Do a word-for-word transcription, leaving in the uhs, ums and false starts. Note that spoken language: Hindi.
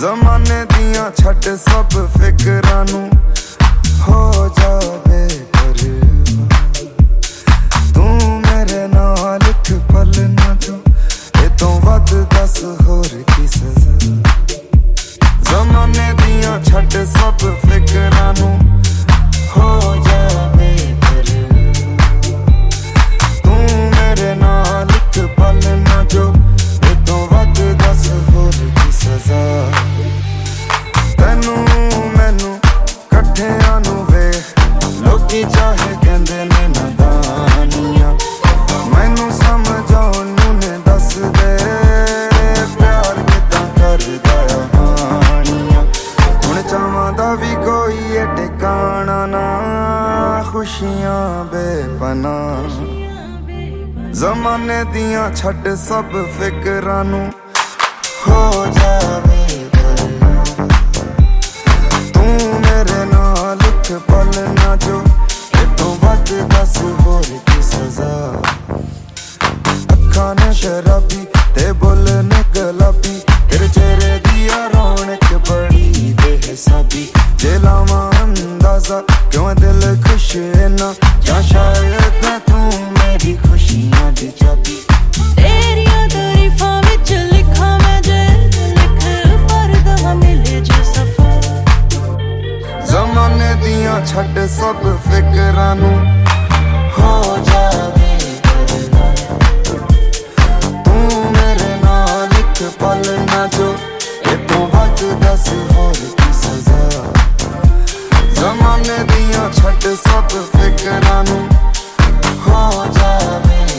ज़माने दियां छट सब फिकरां नू हो जावे परवाह। तू मेरे नाल इक पल ना जो ए तो वध दस होर की सज़ा। ज़माने दियां छट सब फिकरां नू हो जावे परवाह। तू मेरे नाल इक पल ना जो ए तो वध दस होर की सज़ा। तैनू मैनू कट्ठियां नू वे लोकी चाहे कहंदे ने नादानियां। मैनू समझाउण नू ने दस दे प्यार किदां करदा हानियां। हुण चावां दा वी कोई ए ठिकाना ना खुशियां बेपनाह। ज़माने दियां छट सब फिकरां नू हो जावे परवाह। तू मेरे नाल इक पल ना जो ए तो वध दस होर की सज़ा। अखां ने शराबी ते बुल ने गुलाबी तेरे चेहरे दी रौनक बड़ी बेहिसाबी। जे लावां अंदाज़ा क्यों दिल खुश है ना या शायद तू मेरी खुशियां दी चाबी। तेरियां तारीफां विच लिखां मैं जे लिख परदा मिले जे सफा। ज़माने दियां छट सब फिकरां नू हो जावे परवाह। तू मेरे नाल इक पल ना जो ए तो वध दस होर की सज़ा। ज़माने दियां छट सब फिकरां नू हो जावे